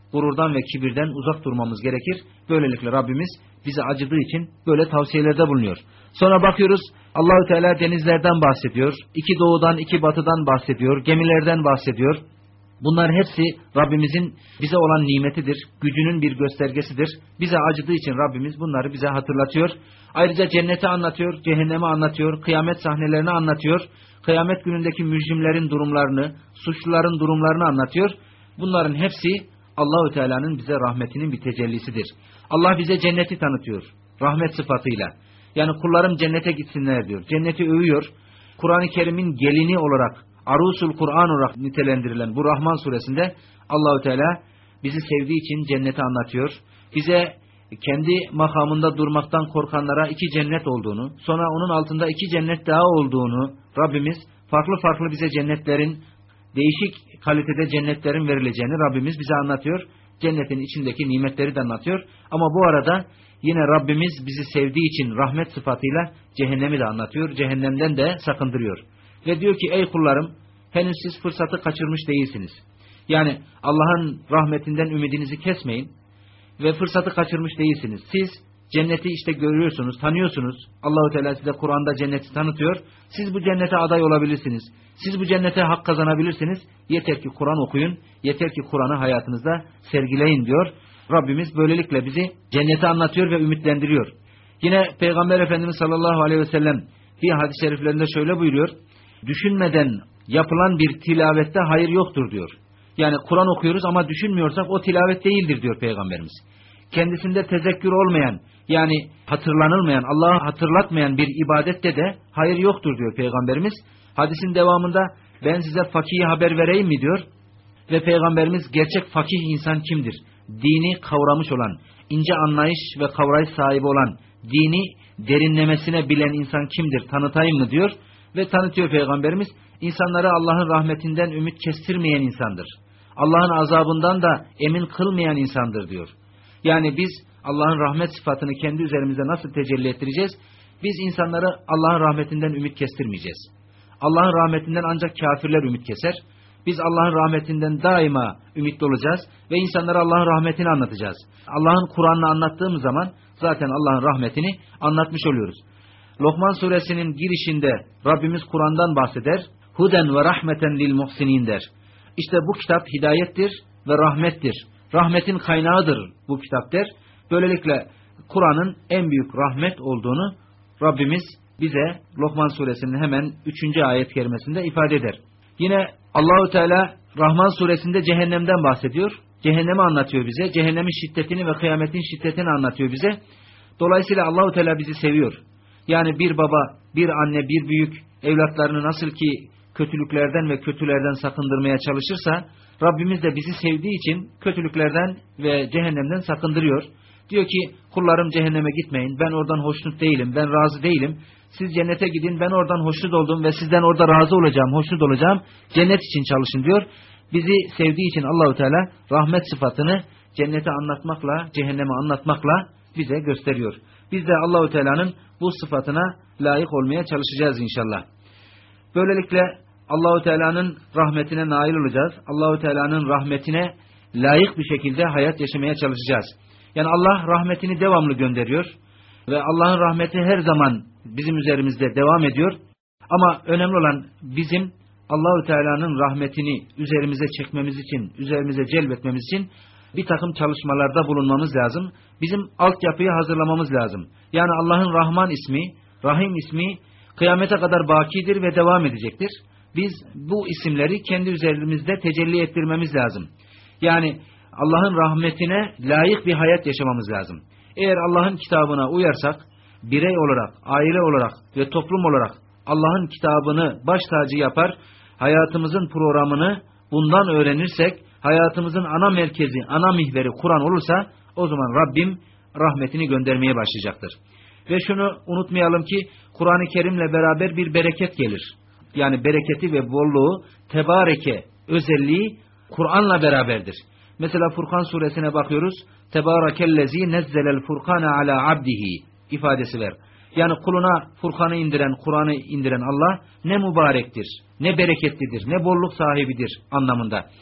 gururdan ve kibirden uzak durmamız gerekir. Böylelikle Rabbimiz bize acıdığı için böyle tavsiyelerde bulunuyor. Sonra bakıyoruz Allahü Teala denizlerden bahsediyor. İki doğudan, iki batıdan bahsediyor. Gemilerden bahsediyor. Bunlar hepsi Rabbimizin bize olan nimetidir. Gücünün bir göstergesidir. Bize acıdığı için Rabbimiz bunları bize hatırlatıyor. Ayrıca cenneti anlatıyor, cehennemi anlatıyor, kıyamet sahnelerini anlatıyor. Kıyamet günündeki mücrimlerin durumlarını, suçluların durumlarını anlatıyor. Bunların hepsi Allahü Teala'nın bize rahmetinin bir tecellisidir. Allah bize cenneti tanıtıyor rahmet sıfatıyla. Yani kullarım cennete gitsinler diyor. Cenneti övüyor. Kur'an-ı Kerim'in gelini olarak, Arusul Kur'an olarak nitelendirilen bu Rahman suresinde Allahü Teala bizi sevdiği için cenneti anlatıyor. Bize kendi makamında durmaktan korkanlara iki cennet olduğunu, sonra onun altında iki cennet daha olduğunu Rabbimiz farklı farklı bize cennetlerin, değişik kalitede cennetlerin verileceğini Rabbimiz bize anlatıyor. Cennetin içindeki nimetleri de anlatıyor. Ama bu arada yine Rabbimiz bizi sevdiği için rahmet sıfatıyla cehennemi de anlatıyor. Cehennemden de sakındırıyor. Ve diyor ki ey kullarım henüz siz fırsatı kaçırmış değilsiniz. Yani Allah'ın rahmetinden ümidinizi kesmeyin ve fırsatı kaçırmış değilsiniz. Siz cenneti işte görüyorsunuz, tanıyorsunuz. Allahu Teala size Kur'an'da cenneti tanıtıyor. Siz bu cennete aday olabilirsiniz. Siz bu cennete hak kazanabilirsiniz. Yeter ki Kur'an okuyun, yeter ki Kur'an'ı hayatınızda sergileyin diyor. Rabbimiz böylelikle bizi cenneti anlatıyor ve ümitlendiriyor. Yine Peygamber Efendimiz sallallahu aleyhi ve sellem bir hadis-i şeriflerinde şöyle buyuruyor. Düşünmeden yapılan bir tilavette hayır yoktur diyor. Yani Kur'an okuyoruz ama düşünmüyorsak o tilavet değildir diyor Peygamberimiz. Kendisinde tezekkür olmayan, yani hatırlanılmayan, Allah'ı hatırlatmayan bir ibadette de hayır yoktur diyor Peygamberimiz. Hadisin devamında ben size fakihi haber vereyim mi diyor. Ve Peygamberimiz gerçek fakih insan kimdir? Dini kavramış olan, ince anlayış ve kavrayış sahibi olan, dini derinlemesine bilen insan kimdir? Tanıtayım mı diyor. Ve tanıtıyor Peygamberimiz. İnsanları Allah'ın rahmetinden ümit kestirmeyen insandır. Allah'ın azabından da emin kılmayan insandır diyor. Yani biz Allah'ın rahmet sıfatını kendi üzerimizde nasıl tecelli ettireceğiz? Biz insanları Allah'ın rahmetinden ümit kestirmeyeceğiz. Allah'ın rahmetinden ancak kafirler ümit keser. Biz Allah'ın rahmetinden daima ümitli olacağız ve insanlara Allah'ın rahmetini anlatacağız. Allah'ın Kur'an'ını anlattığımız zaman zaten Allah'ın rahmetini anlatmış oluyoruz. Lokman suresinin girişinde Rabbimiz Kur'an'dan bahseder. Huden ve rahmeten lil muhsinin der. İşte bu kitap hidayettir ve rahmettir. Rahmetin kaynağıdır bu kitap der. Böylelikle Kur'an'ın en büyük rahmet olduğunu Rabbimiz bize Lokman suresinin hemen 3. ayet kerimesinde ifade eder. Yine Allahu Teala Rahman suresinde cehennemden bahsediyor. Cehennemi anlatıyor bize. Cehennemin şiddetini ve kıyametin şiddetini anlatıyor bize. Dolayısıyla Allahu Teala bizi seviyor. Yani bir baba, bir anne, bir büyük evlatlarını nasıl ki kötülüklerden ve kötülerden sakındırmaya çalışırsa Rabbimiz de bizi sevdiği için kötülüklerden ve cehennemden sakındırıyor. Diyor ki kullarım cehenneme gitmeyin. Ben oradan hoşnut değilim. Ben razı değilim. Siz cennete gidin. Ben oradan hoşnut oldum ve sizden orada razı olacağım, hoşnut olacağım. Cennet için çalışın diyor. Bizi sevdiği için Allahu Teala rahmet sıfatını cennete anlatmakla, cehenneme anlatmakla bize gösteriyor. Biz de Allahu Teala'nın bu sıfatına layık olmaya çalışacağız inşallah. Böylelikle Allahu Teala'nın rahmetine nail olacağız. Allahu Teala'nın rahmetine layık bir şekilde hayat yaşamaya çalışacağız. Yani Allah rahmetini devamlı gönderiyor ve Allah'ın rahmeti her zaman bizim üzerimizde devam ediyor. Ama önemli olan bizim Allahu Teala'nın rahmetini üzerimize çekmemiz için, üzerimize celbetmemiz için bir takım çalışmalarda bulunmamız lazım. Bizim altyapıyı hazırlamamız lazım. Yani Allah'ın Rahman ismi, Rahim ismi kıyamete kadar bakidir ve devam edecektir. Biz bu isimleri kendi üzerimizde tecelli ettirmemiz lazım. Yani Allah'ın rahmetine layık bir hayat yaşamamız lazım. Eğer Allah'ın kitabına uyarsak, birey olarak, aile olarak ve toplum olarak Allah'ın kitabını baş tacı yapar, hayatımızın programını bundan öğrenirsek, hayatımızın ana merkezi, ana mihveri Kur'an olursa, o zaman Rabbim rahmetini göndermeye başlayacaktır. Ve şunu unutmayalım ki, Kur'an-ı Kerim'le beraber bir bereket gelir. Yani bereketi ve bolluğu, tebareke özelliği Kur'an'la beraberdir. Mesela Furkan suresine bakıyoruz. Tebârekellezî nezzelel furkâne alâ abdihi ifadesi ver. Yani kuluna Furkan'ı indiren, Kur'an'ı indiren Allah ne mübarektir, ne bereketlidir, ne bolluk sahibidir anlamında.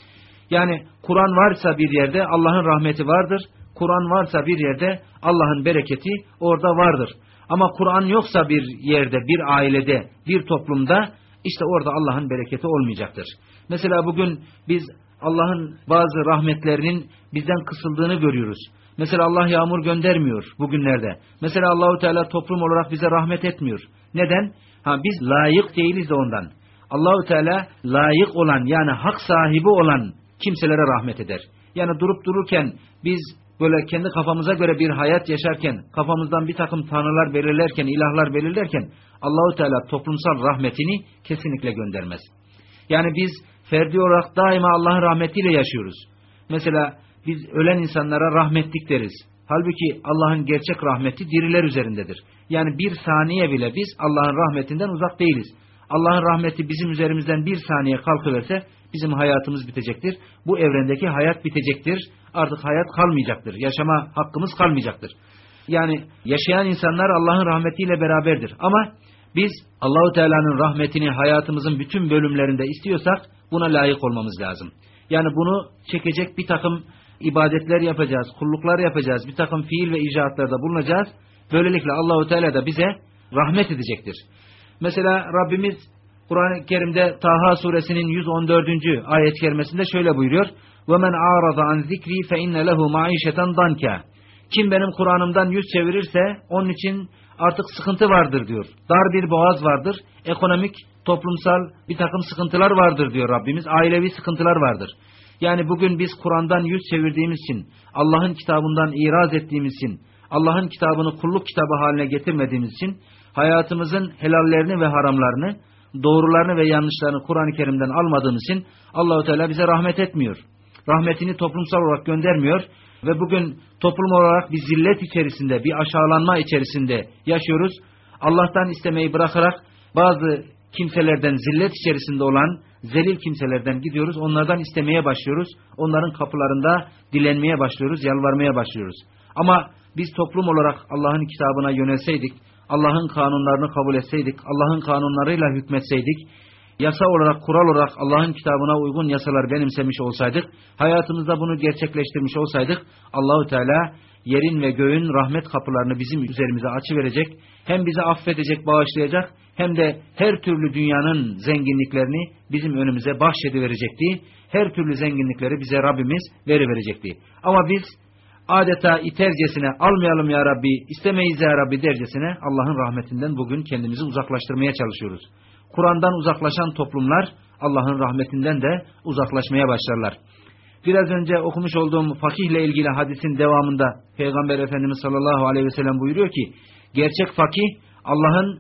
Yani Kur'an varsa bir yerde Allah'ın rahmeti vardır. Kur'an varsa bir yerde Allah'ın bereketi orada vardır. Ama Kur'an yoksa bir yerde, bir ailede, bir toplumda işte orada Allah'ın bereketi olmayacaktır. Mesela bugün biz Allah'ın bazı rahmetlerinin bizden kısıldığını görüyoruz. Mesela Allah yağmur göndermiyor bugünlerde. Mesela Allahu Teala toplum olarak bize rahmet etmiyor. Neden? Biz layık değiliz de ondan. Allahu Teala layık olan, yani hak sahibi olan kimselere rahmet eder. Yani durup dururken biz böyle kendi kafamıza göre bir hayat yaşarken, kafamızdan bir takım tanrılar belirlerken, ilahlar belirlerken Allahu Teala toplumsal rahmetini kesinlikle göndermez. Yani biz ferdi olarak daima Allah'ın rahmetiyle yaşıyoruz. Mesela biz ölen insanlara rahmetlik deriz. Halbuki Allah'ın gerçek rahmeti diriler üzerindedir. Yani bir saniye bile biz Allah'ın rahmetinden uzak değiliz. Allah'ın rahmeti bizim üzerimizden bir saniye kalkıverse bizim hayatımız bitecektir. Bu evrendeki hayat bitecektir. Artık hayat kalmayacaktır. Yaşama hakkımız kalmayacaktır. Yani yaşayan insanlar Allah'ın rahmetiyle beraberdir. Ama biz Allahu Teala'nın rahmetini hayatımızın bütün bölümlerinde istiyorsak buna layık olmamız lazım. Yani bunu çekecek bir takım ibadetler yapacağız, kulluklar yapacağız, bir takım fiil ve icraatlarda bulunacağız. Böylelikle Allahu Teala da bize rahmet edecektir. Mesela Rabbimiz Kur'an-ı Kerim'de Taha suresinin 114. ayet-i kerimesinde şöyle buyuruyor: وَمَنْ عَارَضَ عَنْ ذِكْرِي فَاِنَّ لَهُ مَعِيشَةً ضَنْكَ. Kim benim Kur'an'ımdan yüz çevirirse onun için artık sıkıntı vardır diyor. Dar bir boğaz vardır. Ekonomik, toplumsal bir takım sıkıntılar vardır diyor Rabbimiz. Ailevi sıkıntılar vardır. Yani bugün biz Kur'an'dan yüz çevirdiğimiz için, Allah'ın kitabından iraz ettiğimiz için, Allah'ın kitabını kulluk kitabı haline getirmediğimiz için hayatımızın helallerini ve haramlarını, doğrularını ve yanlışlarını Kur'an-ı Kerim'den almadığımız için Allah-u Teala bize rahmet etmiyor. Rahmetini toplumsal olarak göndermiyor ve bugün toplum olarak bir zillet içerisinde, bir aşağılanma içerisinde yaşıyoruz. Allah'tan istemeyi bırakarak bazı kimselerden, zillet içerisinde olan zelil kimselerden gidiyoruz. Onlardan istemeye başlıyoruz. Onların kapılarında dilenmeye başlıyoruz, yalvarmaya başlıyoruz. Ama biz toplum olarak Allah'ın kitabına yönelseydik, Allah'ın kanunlarını kabul etseydik, Allah'ın kanunlarıyla hükmetseydik, yasa olarak, kural olarak Allah'ın kitabına uygun yasalar benimsemiş olsaydık, hayatımızda bunu gerçekleştirmiş olsaydık, Allahu Teala yerin ve göğün rahmet kapılarını bizim üzerimize açıverecek, hem bizi affedecek, bağışlayacak, hem de her türlü dünyanın zenginliklerini bizim önümüze bahşediverecekti. Her türlü zenginlikleri bize Rabbimiz veriverecekti. Ama biz adeta itercesine, almayalım ya Rabbi, istemeyiz ya Rabbi dercesine Allah'ın rahmetinden bugün kendimizi uzaklaştırmaya çalışıyoruz. Kur'an'dan uzaklaşan toplumlar Allah'ın rahmetinden de uzaklaşmaya başlarlar. Biraz önce okumuş olduğum fakihle ilgili hadisin devamında Peygamber Efendimiz sallallahu aleyhi ve sellem buyuruyor ki, gerçek fakih Allah'ın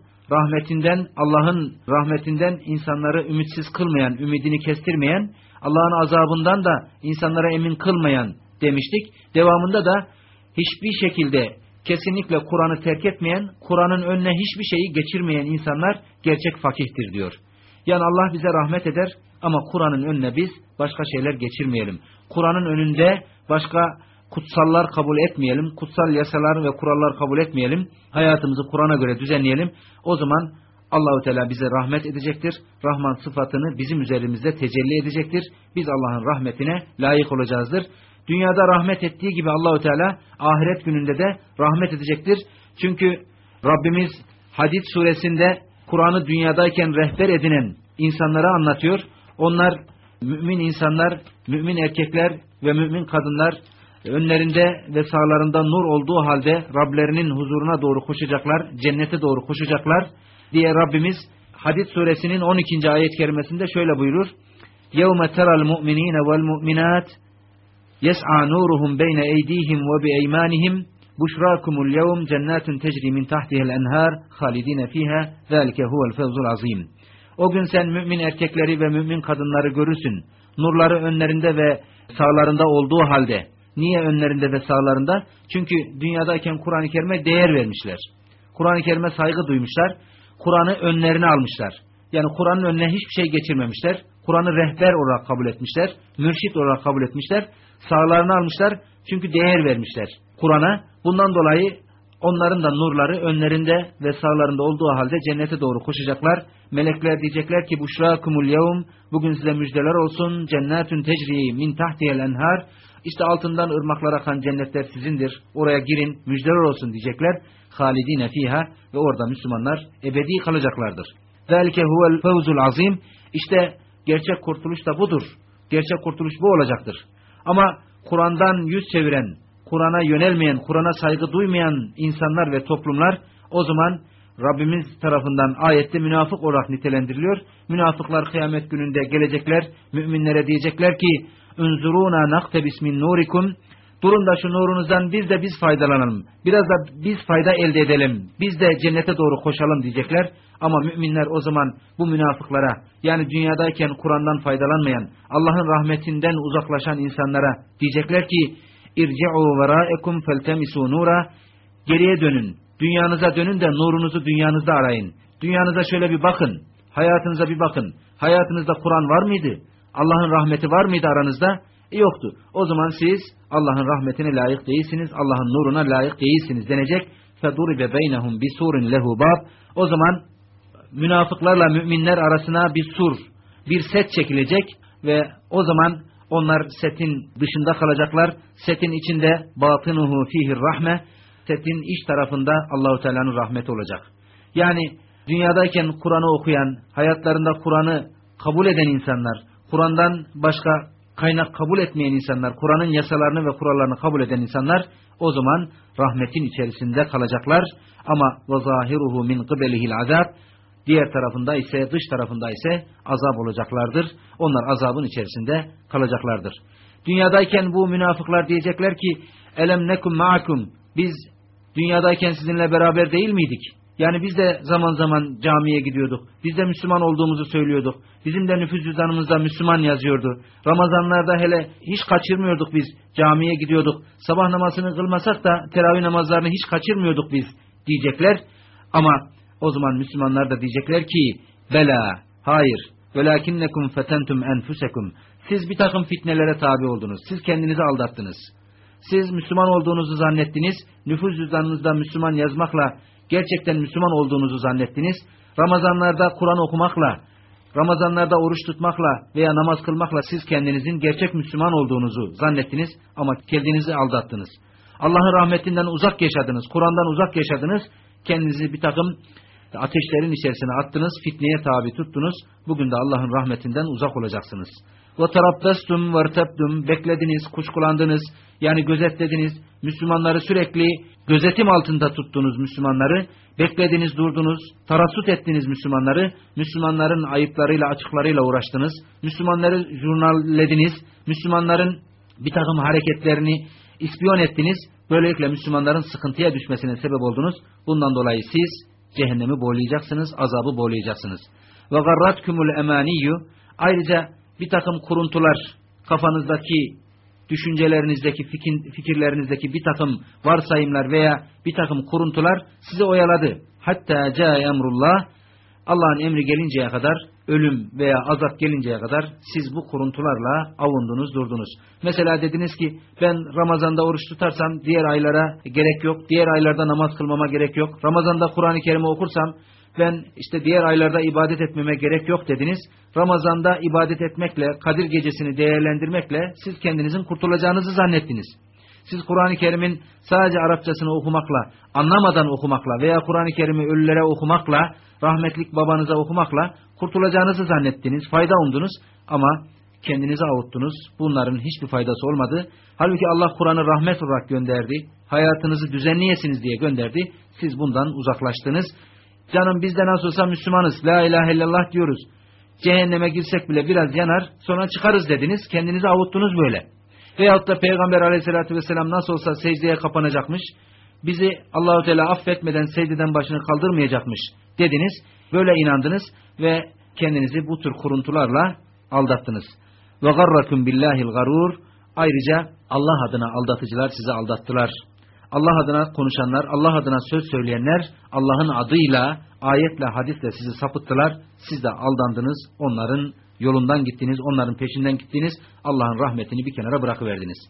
rahmetinden insanları ümitsiz kılmayan, ümidini kestirmeyen, Allah'ın azabından da insanlara emin kılmayan demiştik. Devamında da hiçbir şekilde kesinlikle Kur'an'ı terk etmeyen, Kur'an'ın önüne hiçbir şeyi geçirmeyen insanlar gerçek fakihtir diyor. Yani Allah bize rahmet eder ama Kur'an'ın önüne biz başka şeyler geçirmeyelim. Kur'an'ın önünde başka kutsallar kabul etmeyelim. Kutsal yasalar ve kurallar kabul etmeyelim. Hayatımızı Kur'an'a göre düzenleyelim. O zaman Allah-u Teala bize rahmet edecektir. Rahman sıfatını bizim üzerimizde tecelli edecektir. Biz Allah'ın rahmetine layık olacağızdır. Dünyada rahmet ettiği gibi Allah-u Teala ahiret gününde de rahmet edecektir. Çünkü Rabbimiz Hadid suresinde Kur'an'ı dünyadayken rehber edinen insanlara anlatıyor. Onlar mümin insanlar, mümin erkekler ve mümin kadınlar, önlerinde ve sağlarında nur olduğu halde Rablerinin huzuruna doğru koşacaklar, cennete doğru koşacaklar diye Rabbimiz Hadid suresinin 12. ayet-i kerimesinde şöyle buyurur: يَوْمَ تَرَى الْمُؤْمِنِينَ وَالْمُؤْمِنَاتِ يَسْعَى نُورُهُمْ بَيْنَ اَيْدِيهِمْ وَبِاَيْمَانِهِمْ بُشْرَاكُمُ الْيَوْمِ جَنَّاتٌ تَجْرِي مِنْ تَحْتِهَا الْاَنْهَارِ خَالِدِينَ فِيهَا ذَلِكَ هُوَ الْفَوْزُ الْعَظِيمُ. O gün sen mümin erkekleri ve mümin kadınları görürsün. Nurları önlerinde ve sağlarında olduğu halde. Niye önlerinde ve sağlarında? Çünkü dünyadayken Kur'an-ı Kerim'e değer vermişler. Kur'an-ı Kerim'e saygı duymuşlar. Kur'an'ı önlerine almışlar. Yani Kur'an'ın önüne hiçbir şey geçirmemişler. Kur'an'ı rehber olarak kabul etmişler. Mürşit olarak kabul etmişler. Sağlarını almışlar. Çünkü değer vermişler Kur'an'a. Bundan dolayı Onların da nurları önlerinde ve sağlarında olduğu halde cennete doğru koşacaklar. Melekler diyecekler ki buşrakumul yevm, bugün size müjdeler olsun. Cennetun tecri min tahtihel enhar, işte altından ırmaklar akan cennetler sizindir. Oraya girin, müjdeler olsun diyecekler. Halidine fiha, ve orada Müslümanlar ebedi kalacaklardır. Zalike huvel fevzul azim, işte gerçek kurtuluş da budur. Gerçek kurtuluş bu olacaktır. Ama Kur'an'dan yüz çeviren, Kur'an'a yönelmeyen, Kur'an'a saygı duymayan insanlar ve toplumlar o zaman Rabbimiz tarafından ayette münafık olarak nitelendiriliyor. Münafıklar kıyamet gününde gelecekler, müminlere diyecekler ki unzuruna naktebis min nurikum, durun da şu nurunuzdan biz faydalanalım. Biraz da biz fayda elde edelim. Biz de cennete doğru koşalım diyecekler. Ama müminler o zaman bu münafıklara, yani dünyadayken Kur'an'dan faydalanmayan, Allah'ın rahmetinden uzaklaşan insanlara diyecekler ki İrci'u verâekum feltemisû nûrâ, geriye dönün. Dünyanıza dönün de nurunuzu dünyanızda arayın. Dünyanıza şöyle bir bakın. Hayatınıza bir bakın. Hayatınızda Kur'an var mıydı? Allah'ın rahmeti var mıydı aranızda? Yoktu. O zaman siz Allah'ın rahmetine layık değilsiniz. Allah'ın nuruna layık değilsiniz denecek. فَدُرِبَ بَيْنَهُمْ بِسُورٍ لَهُ بَابٍ. O zaman münafıklarla müminler arasına bir sur, bir set çekilecek ve o zaman onlar setin dışında kalacaklar. Setin içinde batinuhu fihir rahme, setin iç tarafında Allahu Teala'nın rahmeti olacak. Yani dünyadayken Kur'an'ı okuyan, hayatlarında Kur'an'ı kabul eden insanlar, Kur'an'dan başka kaynak kabul etmeyen insanlar, Kur'an'ın yasalarını ve kurallarını kabul eden insanlar o zaman rahmetin içerisinde kalacaklar. Ama vazahiruhu min qibelihil azab, diğer tarafında ise, dış tarafında ise azap olacaklardır. Onlar azabın içerisinde kalacaklardır. Dünyadayken bu münafıklar diyecekler ki elem nekum ma'akum, biz dünyadayken sizinle beraber değil miydik? Yani biz de zaman zaman camiye gidiyorduk. Biz de Müslüman olduğumuzu söylüyorduk. Bizim de nüfus cüzdanımızda Müslüman yazıyordu. Ramazanlarda hele hiç kaçırmıyorduk biz. Camiye gidiyorduk. Sabah namazını kılmasak da teravih namazlarını hiç kaçırmıyorduk biz diyecekler. Ama o zaman Müslümanlar da diyecekler ki bela, hayır. Velakinnekum fetentum enfusekum. Siz bir takım fitnelere tabi oldunuz. Siz kendinizi aldattınız. Siz Müslüman olduğunuzu zannettiniz. Nüfus cüzdanınızda Müslüman yazmakla gerçekten Müslüman olduğunuzu zannettiniz. Ramazanlarda Kur'an okumakla, Ramazanlarda oruç tutmakla veya namaz kılmakla siz kendinizin gerçek Müslüman olduğunuzu zannettiniz ama kendinizi aldattınız. Allah'ın rahmetinden uzak yaşadınız, Kur'an'dan uzak yaşadınız, kendinizi bir takım ateşlerin içerisine attınız, fitneye tabi tuttunuz. Bugün de Allah'ın rahmetinden uzak olacaksınız. وَتَرَبَّسْتُمْ وَارْتَبْتُمْ, beklediniz, kuşkulandınız, yani gözetlediniz, Müslümanları sürekli gözetim altında tuttunuz Müslümanları, beklediniz, durdunuz, tarassut ettiniz Müslümanları, Müslümanların ayıplarıyla, açıklarıyla uğraştınız, Müslümanları jurnallediniz, Müslümanların bir takım hareketlerini ispiyon ettiniz, böylelikle Müslümanların sıkıntıya düşmesine sebep oldunuz. Bundan dolayı siz cehennemi boylayacaksınız, azabı boylayacaksınız. وَغَرَّتْكُمُ الْاَمَانِيُّ, ayrıca bir takım kuruntular, kafanızdaki, düşüncelerinizdeki, fikirlerinizdeki bir takım varsayımlar veya bir takım kuruntular sizi oyaladı. Hatta ca emrullah, Allah'ın emri gelinceye kadar, ölüm veya azap gelinceye kadar siz bu kuruntularla avundunuz, durdunuz. Mesela dediniz ki ben Ramazan'da oruç tutarsam diğer aylara gerek yok, diğer aylarda namaz kılmama gerek yok. Ramazan'da Kur'an-ı Kerim'i okursam ben işte diğer aylarda ibadet etmeme gerek yok dediniz. Ramazan'da ibadet etmekle, Kadir Gecesi'ni değerlendirmekle siz kendinizin kurtulacağınızı zannettiniz. Siz Kur'an-ı Kerim'in sadece Arapçasını okumakla, anlamadan okumakla veya Kur'an-ı Kerim'i ölülere okumakla, rahmetlik babanıza okumakla kurtulacağınızı zannettiniz, fayda umdunuz ama kendinizi avuttunuz. Bunların hiçbir faydası olmadı. Halbuki Allah Kur'an'ı rahmet olarak gönderdi, hayatınızı düzenleyesiniz diye gönderdi. Siz bundan uzaklaştınız. Canım biz de nasıl olsa Müslümanız, la ilahe illallah diyoruz. Cehenneme girsek bile biraz yanar, sonra çıkarız dediniz, kendinizi avuttunuz böyle. Veyahut da Peygamber aleyhissalatü vesselam nasıl olsa secdeye kapanacakmış, bizi Allahu Teala affetmeden secdeden başını kaldırmayacakmış dediniz, böyle inandınız ve kendinizi bu tür kuruntularla aldattınız. Ve garrakum billahil garur, ayrıca Allah adına aldatıcılar sizi aldattılar. Allah adına konuşanlar, Allah adına söz söyleyenler Allah'ın adıyla, ayetle, hadisle sizi sapıttılar. Siz de aldandınız, onların yolundan gittiniz, onların peşinden gittiniz, Allah'ın rahmetini bir kenara bırakıverdiniz.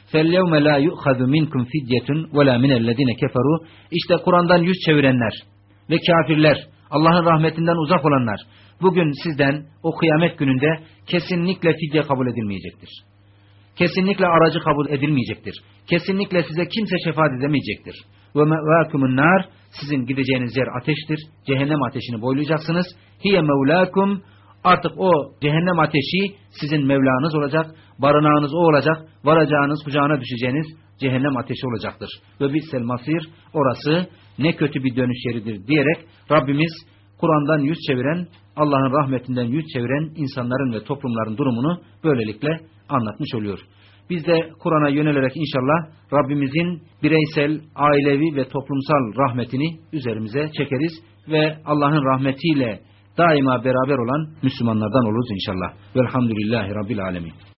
فَالْيَوْمَ لَا يُؤْخَذُ مِنْكُمْ فِدْيَةٌ وَلَا مِنَ الَّذِينَ كَفَرُوا İşte Kur'an'dan yüz çevirenler ve kafirler, Allah'ın rahmetinden uzak olanlar, bugün sizden o kıyamet gününde kesinlikle fidye kabul edilmeyecektir. Kesinlikle aracı kabul edilmeyecektir. Kesinlikle size kimse şefaat edemeyecektir. وَمَوَاكُمُ النَّارِ Sizin gideceğiniz yer ateştir. Cehennem ateşini boylayacaksınız. هِيَ مَوْلَاكُمْ Artık o cehennem ateşi sizin Mevlanız olacak, barınağınız o olacak, varacağınız, kucağına düşeceğiniz cehennem ateşi olacaktır. Ve bi'sel masir, orası ne kötü bir dönüş yeridir diyerek Rabbimiz Kur'an'dan yüz çeviren, Allah'ın rahmetinden yüz çeviren insanların ve toplumların durumunu böylelikle anlatmış oluyor. Biz de Kur'an'a yönelerek inşallah Rabbimizin bireysel, ailevi ve toplumsal rahmetini üzerimize çekeriz ve Allah'ın rahmetiyle daima beraber olan Müslümanlardan oluruz inşallah. Velhamdülillahi Rabbil Alemin.